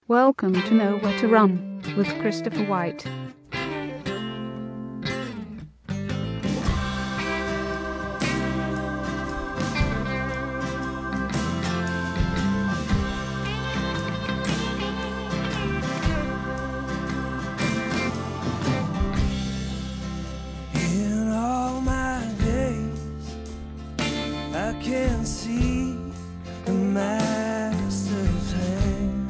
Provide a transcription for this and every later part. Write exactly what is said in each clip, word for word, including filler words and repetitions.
Welcome to Know Where to Run with Christopher White. In all my days, I can see the Master's hand.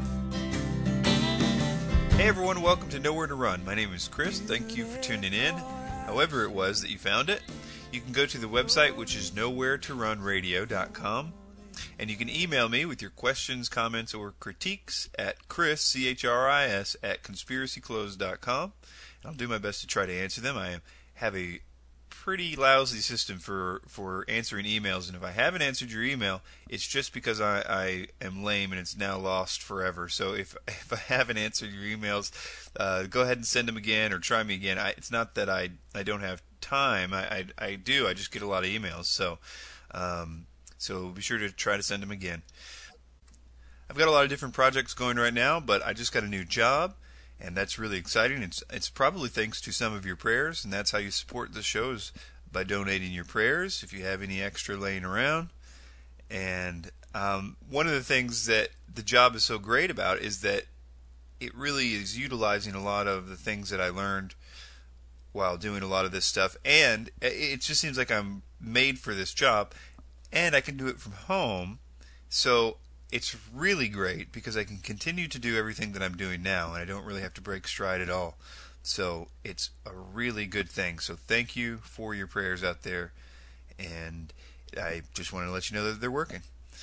Hey everyone, welcome to Nowhere to Run. My name is Chris. Thank you for tuning in. However it was that you found it, you can go to the website, which is nowhere to run radio dot com, and you can email me with your questions, comments, or critiques at chris, C H R I S, at conspiracy clothes dot com. And I'll do my best to try to answer them. I have a pretty lousy system for, for answering emails, and if I haven't answered your email, it's just because I, I am lame and it's now lost forever. So if if I haven't answered your emails, uh, go ahead and send them again or try me again. I, it's not that I I don't have time. I, I, I do. I just get a lot of emails. So um, so be sure to try to send them again. I've got a lot of different projects going right now, but I just got a new job. And that's really exciting. It's it's probably thanks to some of your prayers, and that's how you support the shows, by donating your prayers if you have any extra laying around. And um, one of the things that the job is so great about is that it really is utilizing a lot of the things that I learned while doing a lot of this stuff. And it just seems like I'm made for this job, and I can do it from home. So it's really great because I can continue to do everything that I'm doing now, and I don't really have to break stride at all. So it's a really good thing. So thank you for your prayers out there, and I just wanted to let you know that they're working.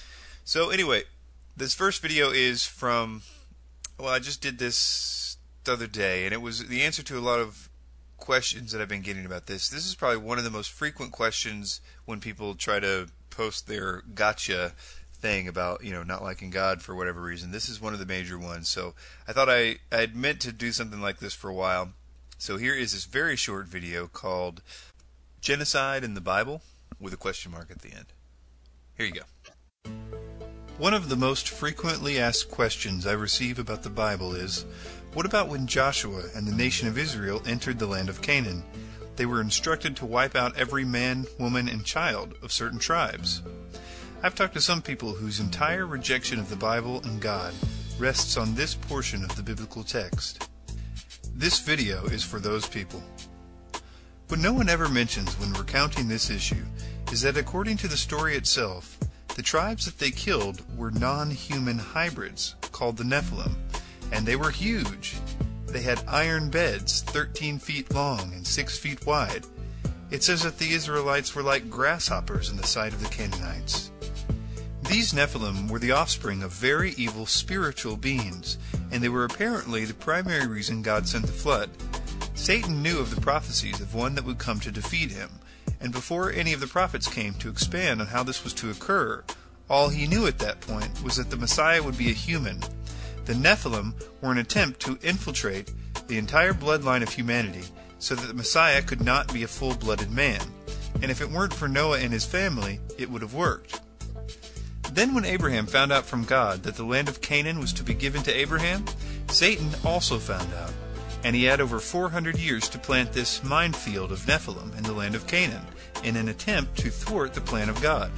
So anyway, this first video is from, well, I just did this the other day, and it was the answer to a lot of questions that I've been getting about this. This is probably one of the most frequent questions when people try to post their gotcha thing about, you know, not liking God for whatever reason. This is one of the major ones. So I thought I I'd meant to do something like this for a while. So here is this very short video called Genocide in the Bible, with a question mark at the end. Here you go. One of the most frequently asked questions I receive about the Bible is, what about when Joshua and the nation of Israel entered the land of Canaan? They were instructed to wipe out every man, woman, and child of certain tribes. I've talked to some people whose entire rejection of the Bible and God rests on this portion of the biblical text. This video is for those people. What no one ever mentions when recounting this issue is that according to the story itself, the tribes that they killed were non-human hybrids called the Nephilim, and they were huge. They had iron beds thirteen feet long and six feet wide. It says that the Israelites were like grasshoppers in the sight of the Canaanites. These Nephilim were the offspring of very evil spiritual beings, and they were apparently the primary reason God sent the flood. Satan knew of the prophecies of one that would come to defeat him, and before any of the prophets came to expand on how this was to occur, all he knew at that point was that the Messiah would be a human. The Nephilim were an attempt to infiltrate the entire bloodline of humanity so that the Messiah could not be a full-blooded man, and if it weren't for Noah and his family, it would have worked. Then when Abraham found out from God that the land of Canaan was to be given to Abraham, Satan also found out, and he had over four hundred years to plant this minefield of Nephilim in the land of Canaan in an attempt to thwart the plan of God.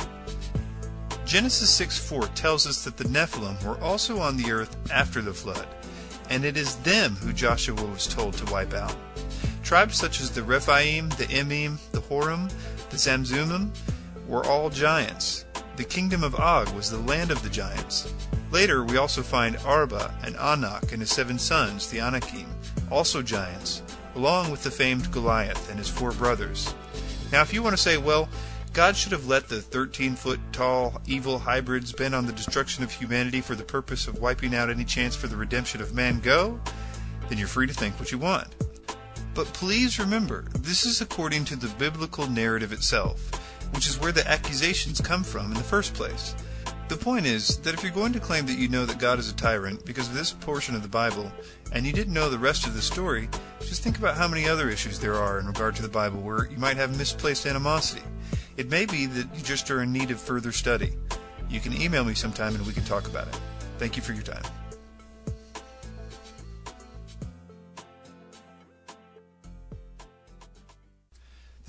Genesis six four tells us that the Nephilim were also on the earth after the flood, and it is them who Joshua was told to wipe out. Tribes such as the Rephaim, the Emim, the Horim, the Zamzummim were all giants. The kingdom of Og was the land of the giants. Later we also find Arba and Anak and his seven sons, the Anakim, also giants, along with the famed Goliath and his four brothers. Now if you want to say, well, God should have let the thirteen-foot-tall evil hybrids bent on the destruction of humanity for the purpose of wiping out any chance for the redemption of man go, then you're free to think what you want. But please remember, this is according to the biblical narrative itself, which is where the accusations come from in the first place. The point is that if you're going to claim that you know that God is a tyrant because of this portion of the Bible, and you didn't know the rest of the story, just think about how many other issues there are in regard to the Bible where you might have misplaced animosity. It may be that you just are in need of further study. You can email me sometime and we can talk about it. Thank you for your time.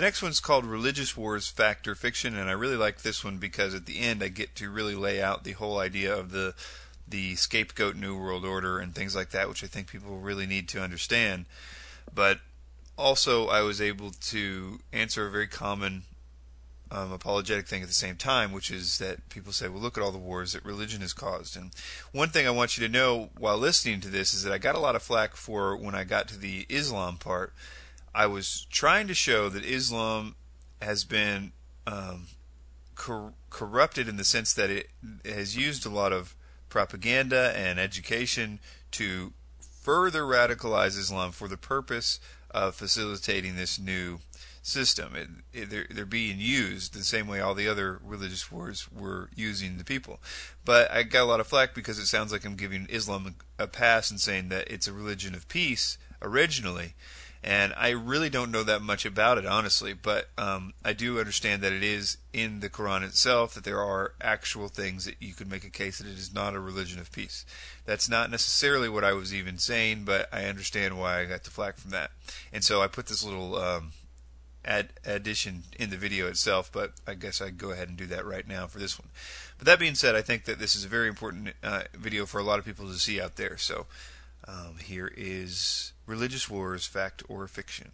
next one's called Religious Wars, Fact or Fiction, and I really like this one because at the end I get to really lay out the whole idea of the the scapegoat New World Order and things like that, which I think people really need to understand. But also I was able to answer a very common um, apologetic thing at the same time, which is that people say, well, look at all the wars that religion has caused. And one thing I want you to know while listening to this is that I got a lot of flack for when I got to the Islam part. I was trying to show that Islam has been um, cor- corrupted in the sense that it has used a lot of propaganda and education to further radicalize Islam for the purpose of facilitating this new system. It, it, they're, they're being used the same way all the other religious wars were using the people. But I got a lot of flack because it sounds like I'm giving Islam a pass and saying that it's a religion of peace originally. And I really don't know that much about it, honestly, but um, I do understand that it is in the Quran itself, that there are actual things that you could make a case that it is not a religion of peace. That's not necessarily what I was even saying, but I understand why I got the flack from that. And so I put this little um, ad- addition in the video itself, but I guess I'd go ahead and do that right now for this one. But that being said, I think that this is a very important uh, video for a lot of people to see out there. So um, here is Religious Wars, Fact or Fiction.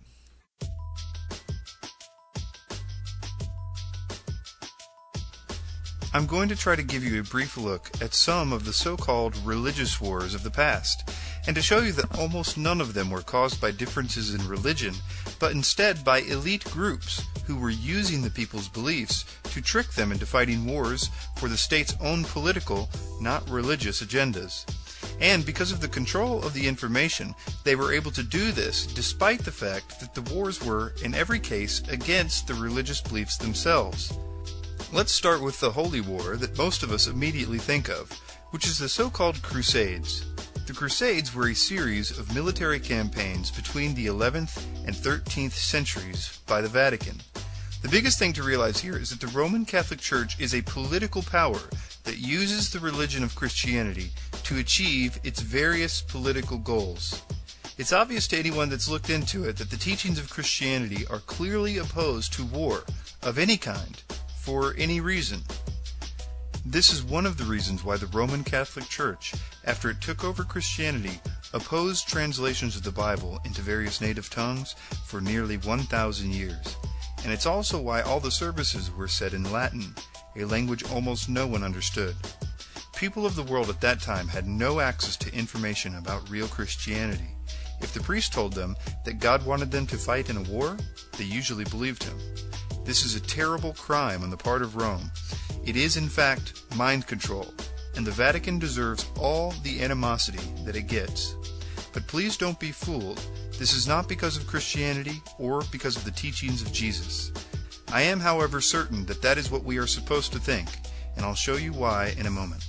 I'm going to try to give you a brief look at some of the so-called religious wars of the past, and to show you that almost none of them were caused by differences in religion, but instead by elite groups who were using the people's beliefs to trick them into fighting wars for the state's own political, not religious agendas. And because of the control of the information, they were able to do this despite the fact that the wars were, in every case, against the religious beliefs themselves. Let's start with the Holy War that most of us immediately think of, which is the so-called Crusades. The Crusades were a series of military campaigns between the eleventh and thirteenth centuries by the Vatican. The biggest thing to realize here is that the Roman Catholic Church is a political power that uses the religion of Christianity to achieve its various political goals. It's obvious to anyone that's looked into it that the teachings of Christianity are clearly opposed to war of any kind, for any reason. This is one of the reasons why the Roman Catholic Church, after it took over Christianity, opposed translations of the Bible into various native tongues for nearly one thousand years. And it's also why all the services were said in Latin, a language almost no one understood. People of the world at that time had no access to information about real Christianity. If the priest told them that God wanted them to fight in a war, they usually believed him. This is a terrible crime on the part of Rome. It is, in fact, mind control, and the Vatican deserves all the animosity that it gets. But please don't be fooled. This is not because of Christianity or because of the teachings of Jesus. I am, however, certain that that is what we are supposed to think, and I'll show you why in a moment.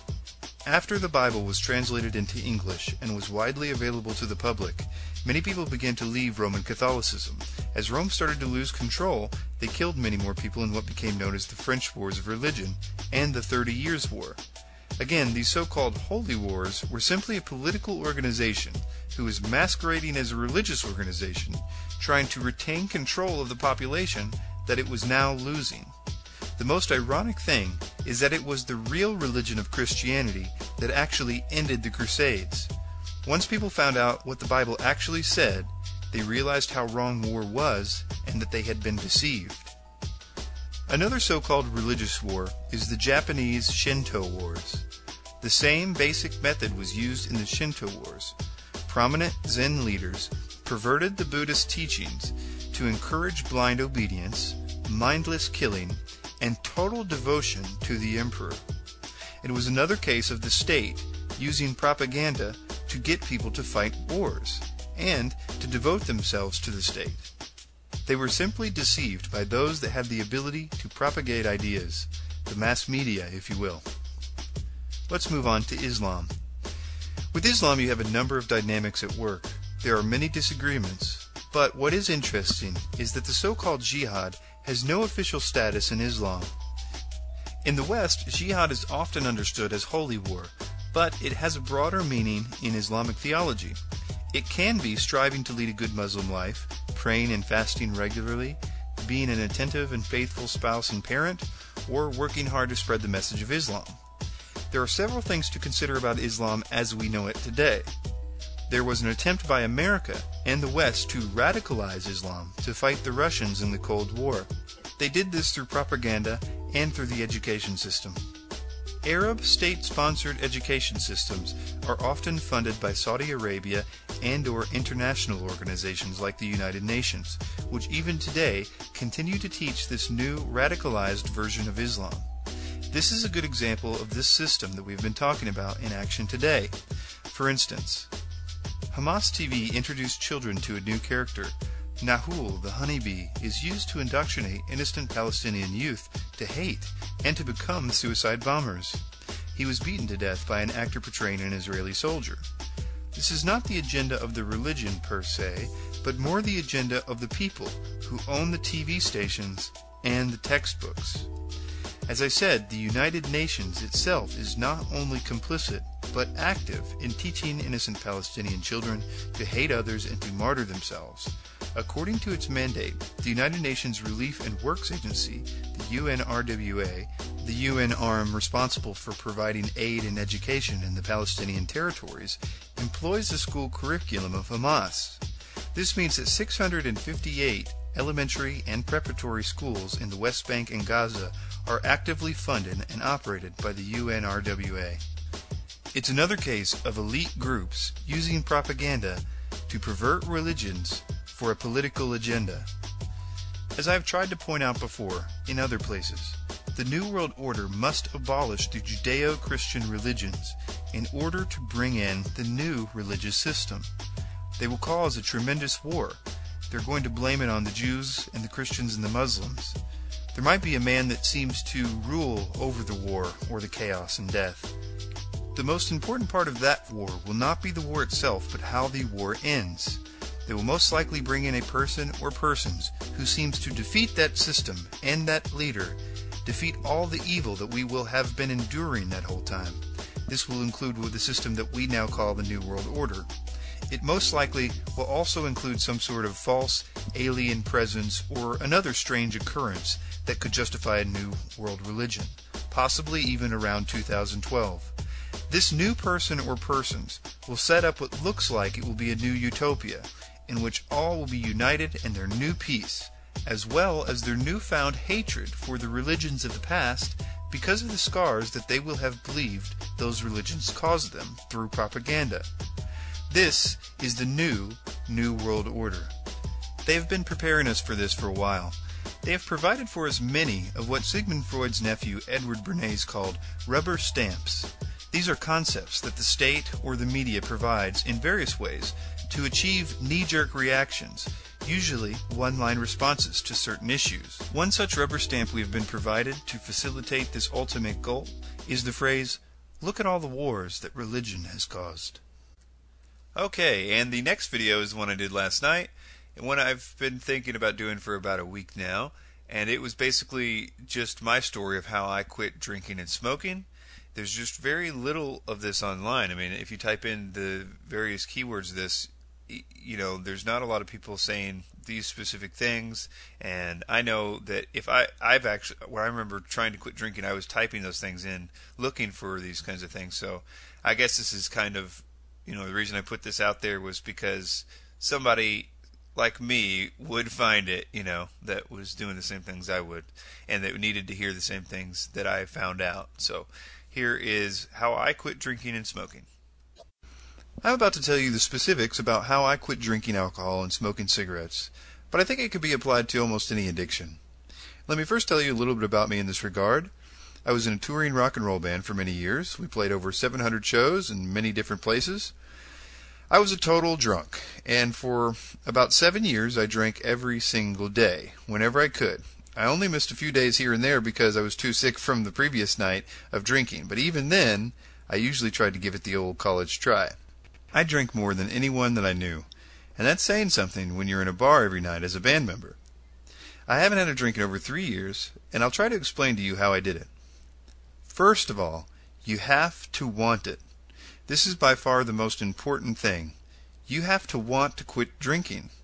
After the Bible was translated into English and was widely available to the public, many people began to leave Roman Catholicism. As Rome started to lose control, they killed many more people in what became known as the French Wars of Religion and the Thirty Years' War. Again, these so-called holy wars were simply a political organization who was masquerading as a religious organization, trying to retain control of the population that it was now losing. The most ironic thing is that it was the real religion of Christianity that actually ended the Crusades. Once people found out what the Bible actually said, they realized how wrong war was and that they had been deceived. Another so-called religious war is the Japanese Shinto Wars. The same basic method was used in the Shinto Wars. Prominent Zen leaders perverted the Buddhist teachings to encourage blind obedience, mindless killing, and total devotion to the emperor. It was another case of the state using propaganda to get people to fight wars and to devote themselves to the state. They were simply deceived by those that had the ability to propagate ideas, the mass media, if you will. Let's move on to Islam. With Islam, you have a number of dynamics at work. There are many disagreements, but what is interesting is that the so-called jihad has no official status in Islam. In the West, jihad is often understood as holy war, but it has a broader meaning in Islamic theology. It can be striving to lead a good Muslim life, praying and fasting regularly, being an attentive and faithful spouse and parent, or working hard to spread the message of Islam. There are several things to consider about Islam as we know it today. There was an attempt by America and the West to radicalize Islam to fight the Russians in the Cold War. They did this through propaganda and through the education system. Arab state-sponsored education systems are often funded by Saudi Arabia and or international organizations like the United Nations, which even today continue to teach this new radicalized version of Islam. This is a good example of this system that we've been talking about in action today. For instance, Hamas T V introduced children to a new character. Nahul, the honeybee, is used to indoctrinate innocent Palestinian youth to hate and to become suicide bombers. He was beaten to death by an actor portraying an Israeli soldier. This is not the agenda of the religion per se, but more the agenda of the people who own the T V stations and the textbooks. As I said, the United Nations itself is not only complicit, but active in teaching innocent Palestinian children to hate others and to martyr themselves. According to its mandate, the United Nations Relief and Works Agency, the U N R W A, the U N arm responsible for providing aid and education in the Palestinian territories, employs the school curriculum of Hamas. This means that six hundred fifty-eight elementary and preparatory schools in the West Bank and Gaza are actively funded and operated by the U N R W A. It's another case of elite groups using propaganda to pervert religions for a political agenda. As I've tried to point out before, in other places, the New World Order must abolish the Judeo-Christian religions in order to bring in the new religious system. They will cause a tremendous war. They're going to blame it on the Jews and the Christians and the Muslims. There might be a man that seems to rule over the war or the chaos and death. The most important part of that war will not be the war itself, but how the war ends. They will most likely bring in a person or persons who seems to defeat that system and that leader, defeat all the evil that we will have been enduring that whole time. This will include the system that we now call the New World Order. It most likely will also include some sort of false alien presence or another strange occurrence that could justify a new world religion, possibly even around two thousand twelve. This new person or persons will set up what looks like it will be a new utopia, in which all will be united in their new peace, as well as their newfound hatred for the religions of the past because of the scars that they will have believed those religions caused them through propaganda. This is the new New World Order. They have been preparing us for this for a while. They have provided for us many of what Sigmund Freud's nephew Edward Bernays called rubber stamps. These are concepts that the state or the media provides in various ways to achieve knee-jerk reactions, usually one-line responses to certain issues. One such rubber stamp we have been provided to facilitate this ultimate goal is the phrase, "Look at all the wars that religion has caused." Okay, and the next video is one I did last night, and one I've been thinking about doing for about a week now, and it was basically just my story of how I quit drinking and smoking. There's just very little of this online. I mean, if you type in the various keywords of this, you know, there's not a lot of people saying these specific things, and I know that if I, I've actually, when I remember trying to quit drinking, I was typing those things in, looking for these kinds of things, so I guess this is kind of, you know, the reason I put this out there was because somebody like me would find it, you know, that was doing the same things I would, and that needed to hear the same things that I found out. So here is how I quit drinking and smoking. I'm about to tell you the specifics about how I quit drinking alcohol and smoking cigarettes, but I think it could be applied to almost any addiction. Let me first tell you a little bit about me in this regard. I was in a touring rock and roll band for many years. We played over seven hundred shows in many different places. I was a total drunk, and for about seven years I drank every single day, whenever I could. I only missed a few days here and there because I was too sick from the previous night of drinking, but even then, I usually tried to give it the old college try. I drank more than anyone that I knew, and that's saying something when you're in a bar every night as a band member. I haven't had a drink in over three years, and I'll try to explain to you how I did it. First of all, you have to want it. This is by far the most important thing. You have to want to quit drinking.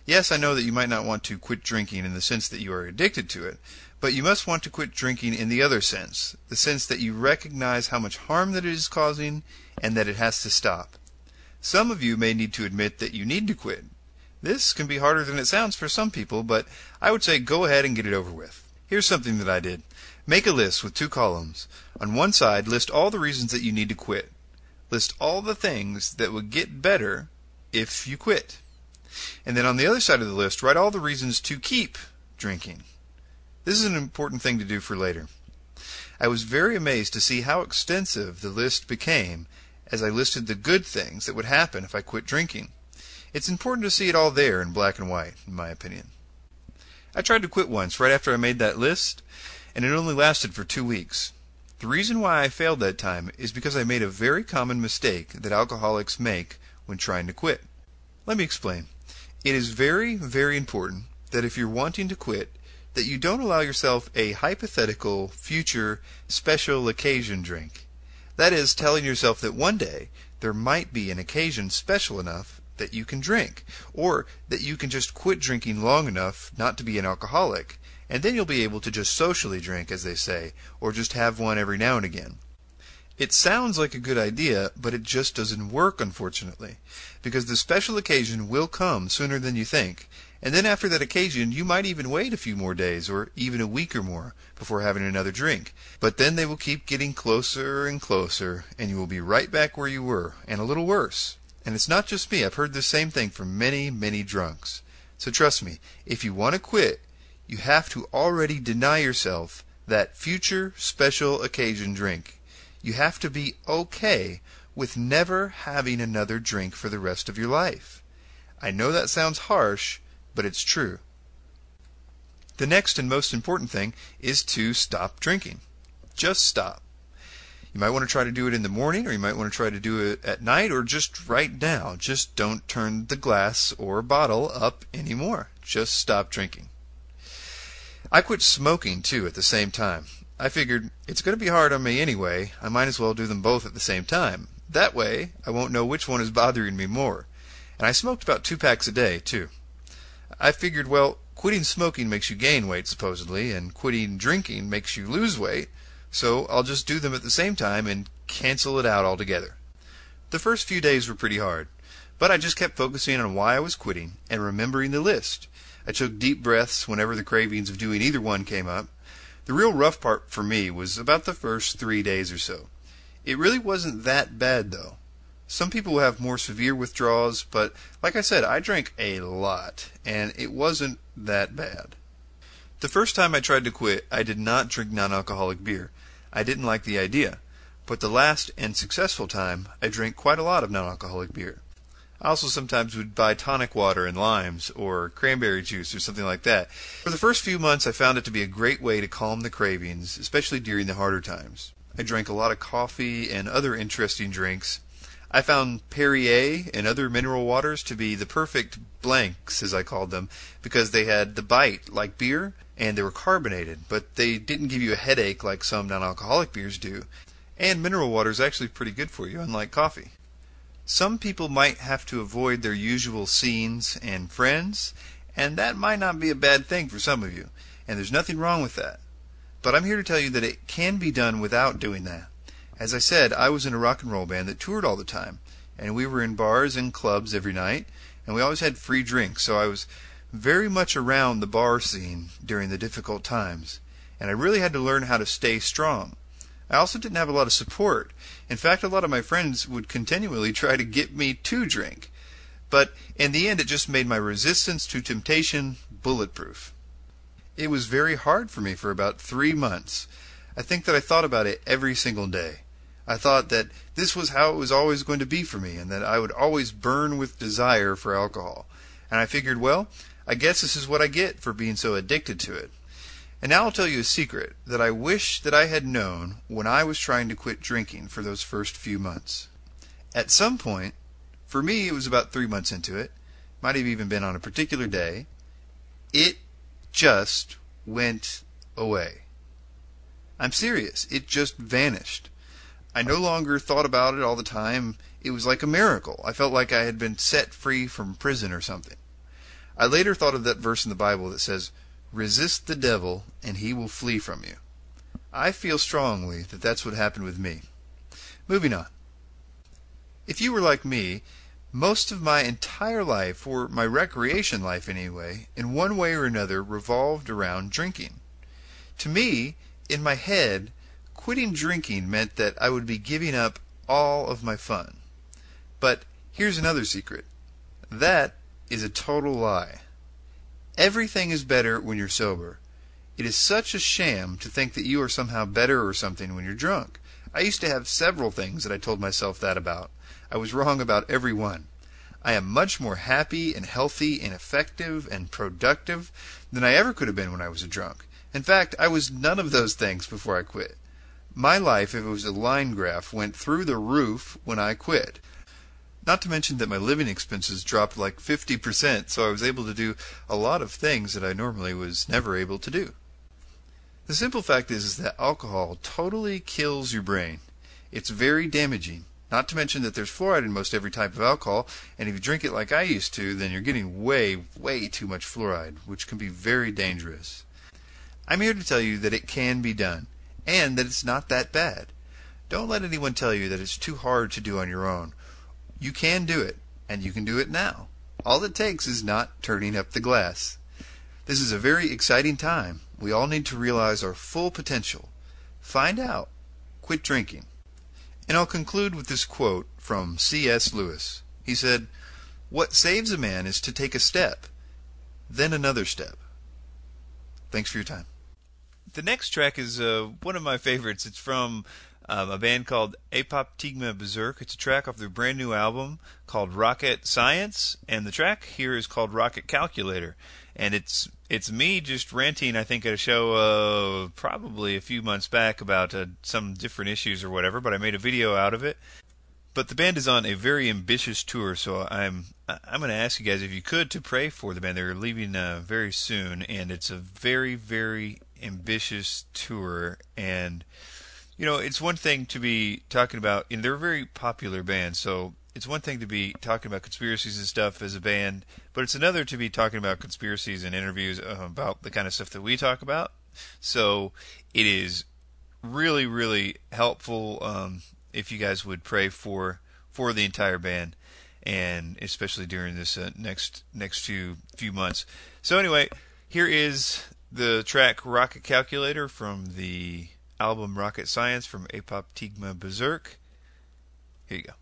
Yes, I know that you might not want to quit drinking in the sense that you are addicted to it, but you must want to quit drinking in the other sense, the sense that you recognize how much harm that it is causing and that it has to stop. Some of you may need to admit that you need to quit. This can be harder than it sounds for some people, but I would say go ahead and get it over with. Here's something that I did. Make a list with two columns. On one side, list all the reasons that you need to quit. List all the things that would get better if you quit. And then on the other side of the list, write all the reasons to keep drinking. This is an important thing to do for later. I was very amazed to see how extensive the list became as I listed the good things that would happen if I quit drinking. It's important to see it all there in black and white, in my opinion. I tried to quit once right after I made that list, and it only lasted for two weeks. The reason why I failed that time is because I made a very common mistake that alcoholics make when trying to quit. Let me explain. It is very, very important that if you're wanting to quit, that you don't allow yourself a hypothetical, future, special occasion drink. That is, telling yourself that one day there might be an occasion special enough that you can drink, or that you can just quit drinking long enough not to be an alcoholic, and then you'll be able to just socially drink, as they say, or just have one every now and again. It sounds like a good idea, but it just doesn't work, unfortunately, because the special occasion will come sooner than you think, and then after that occasion you might even wait a few more days, or even a week or more, before having another drink. But then they will keep getting closer and closer, and you will be right back where you were, and a little worse. And it's not just me. I've heard the same thing from many, many drunks. So trust me, if you want to quit, you have to already deny yourself that future special occasion drink. You have to be okay with never having another drink for the rest of your life. I know that sounds harsh, but it's true. The next and most important thing is to stop drinking. Just stop. You might want to try to do it in the morning, or you might want to try to do it at night, or just right now. Just don't turn the glass or bottle up anymore. Just stop drinking. I quit smoking, too, at the same time. I figured, it's going to be hard on me anyway. I might as well do them both at the same time. That way, I won't know which one is bothering me more. And I smoked about two packs a day, too. I figured, well, quitting smoking makes you gain weight, supposedly, and quitting drinking makes you lose weight, so I'll just do them at the same time and cancel it out altogether. The first few days were pretty hard, but I just kept focusing on why I was quitting and remembering the list. I took deep breaths whenever the cravings of doing either one came up. The real rough part for me was about the first three days or so. It really wasn't that bad, though. Some people have more severe withdrawals, but like I said, I drank a lot, and it wasn't that bad. The first time I tried to quit, I did not drink non-alcoholic beer. I didn't like the idea. But the last and successful time, I drank quite a lot of non-alcoholic beer. I also sometimes would buy tonic water and limes, or cranberry juice, or something like that. For the first few months, I found it to be a great way to calm the cravings, especially during the harder times. I drank a lot of coffee and other interesting drinks. I found Perrier and other mineral waters to be the perfect blanks, as I called them, because they had the bite like beer, and they were carbonated, but they didn't give you a headache like some non-alcoholic beers do. And mineral water is actually pretty good for you, unlike coffee. Some people might have to avoid their usual scenes and friends, and that might not be a bad thing for some of you, and there's nothing wrong with that. But I'm here to tell you that it can be done without doing that. As I said, I was in a rock and roll band that toured all the time, and we were in bars and clubs every night, and we always had free drinks, so I was very much around the bar scene during the difficult times, and I really had to learn how to stay strong. I also didn't have a lot of support. In fact, a lot of my friends would continually try to get me to drink. But in the end, it just made my resistance to temptation bulletproof. It was very hard for me for about three months. I think that I thought about it every single day. I thought that this was how it was always going to be for me, and that I would always burn with desire for alcohol. And I figured, well, I guess this is what I get for being so addicted to it. And now I'll tell you a secret that I wish that I had known when I was trying to quit drinking for those first few months. At some point, for me it was about three months into it, might have even been on a particular day, it just went away. I'm serious. It just vanished. I no longer thought about it all the time. It was like a miracle. I felt like I had been set free from prison or something. I later thought of that verse in the Bible that says, "Resist the devil, and he will flee from you." I feel strongly that that's what happened with me. Moving on. If you were like me, most of my entire life, or my recreation life anyway, in one way or another revolved around drinking. To me, in my head, quitting drinking meant that I would be giving up all of my fun. But here's another secret. That is a total lie. Everything is better when you're sober. It is such a sham to think that you are somehow better or something when you're drunk. I used to have several things that I told myself that about. I was wrong about every one. I am much more happy and healthy and effective and productive than I ever could have been when I was a drunk. In fact, I was none of those things before I quit. My life, if it was a line graph, went through the roof when I quit. Not to mention that my living expenses dropped like fifty percent, so I was able to do a lot of things that I normally was never able to do. The simple fact is, is that alcohol totally kills your brain. It's very damaging. Not to mention that there's fluoride in most every type of alcohol, and if you drink it like I used to, then you're getting way, way too much fluoride, which can be very dangerous. I'm here to tell you that it can be done, and that it's not that bad. Don't let anyone tell you that it's too hard to do on your own. You can do it, and you can do it now. All it takes is not turning up the glass. This is a very exciting time. We all need to realize our full potential. Find out. Quit drinking. And I'll conclude with this quote from C S Lewis. He said, "What saves a man is to take a step, then another step." Thanks for your time. The next track is uh, one of my favorites. It's from um, a band called Apoptygma Berserk. It's a track off their brand new album called Rocket Science, and the track here is called Rocket Calculator. And it's it's me just ranting, I think, at a show uh, probably a few months back about uh, some different issues or whatever, but I made a video out of it. But the band is on a very ambitious tour, so I'm I'm going to ask you guys if you could to pray for the band. They're leaving uh, very soon, and it's a very, very ambitious tour. And, you know, it's one thing to be talking about, and they're a very popular band, so it's one thing to be talking about conspiracies and stuff as a band, but it's another to be talking about conspiracies and interviews uh, about the kind of stuff that we talk about. So it is really, really helpful um, if you guys would pray for for the entire band, and especially during this uh, next next few few months. So anyway, here is the track Rocket Calculator from the album Rocket Science from Apoptygma Berserk. Here you go.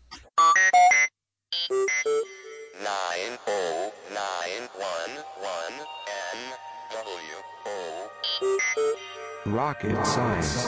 nine oh nine one one N W O Rocket Science.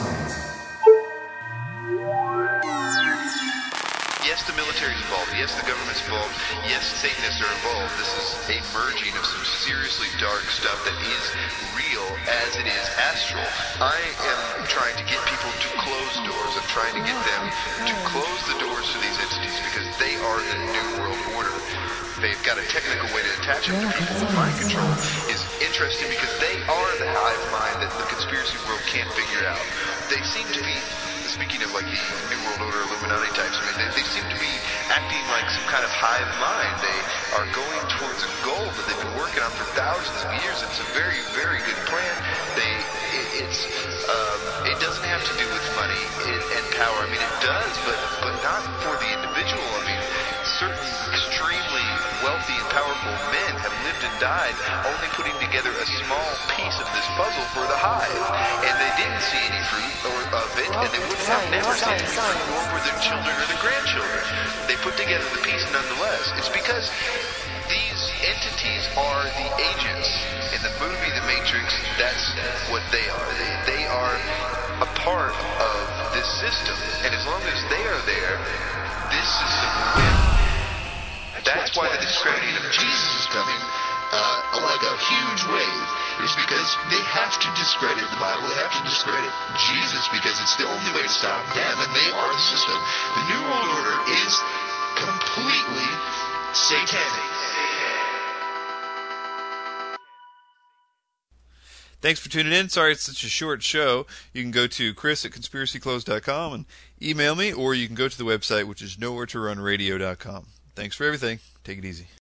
Yes, the military's involved. Yes, the government's involved. Yes, Satanists are involved. This is a merging of some seriously dark stuff that is real as it is astral. I am trying to get people to close doors. I'm trying to get them to close the doors to these entities because they are the New World Order. They've got a technical way to attach them to people. Mind control is interesting because they are the hive mind that the conspiracy world can't figure out. They seem to be, speaking of like the New World Order Illuminati types, I mean, they, they seem to be acting like some kind of hive mind. They are going towards a goal that they've been working on for thousands of years. It's a very, very good plan. They, it, it's, um, it doesn't have to do with money and, and power. I mean, it does, but but not for the individual. I mean, certain extremely wealthy and powerful men have lived and died only putting together a small piece of this puzzle for the hive, and they didn't see any fruit or of it, and they would have never seen any fruit, nor were their children or their grandchildren. They put together the piece nonetheless. It's because these entities are the agents. In the movie The Matrix, that's what they are. They, they are a part of this system, and as long as they are there, this system will win. That's why the discrediting of Jesus is coming uh, like a huge wave. It's because they have to discredit the Bible. They have to discredit Jesus because it's the only way to stop them, and they are the system. The New World Order is completely satanic. Thanks for tuning in. Sorry it's such a short show. You can go to Chris at conspiracy close dot com and email me, or you can go to the website, which is nowhere to run radio dot com. Thanks for everything. Take it easy.